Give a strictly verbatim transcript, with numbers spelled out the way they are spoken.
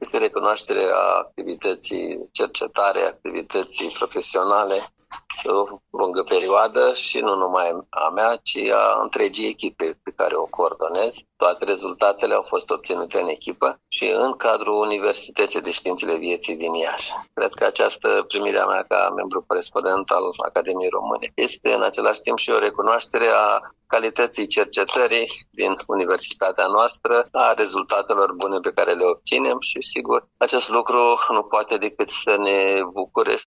Este recunoașterea activității cercetare, activității profesionale pe o lungă perioadă și nu numai a mea, ci a întregii echipe pe care o coordonez. Toate rezultatele au fost obținute în echipă și în cadrul Universității de Științele Vieții din Iași. Cred că această primire a mea ca membru corespondent al Academiei Române este în același timp și o recunoaștere a calității cercetării din universitatea noastră, a rezultatelor bune pe care le obținem și, sigur, acest lucru nu poate decât să ne bucure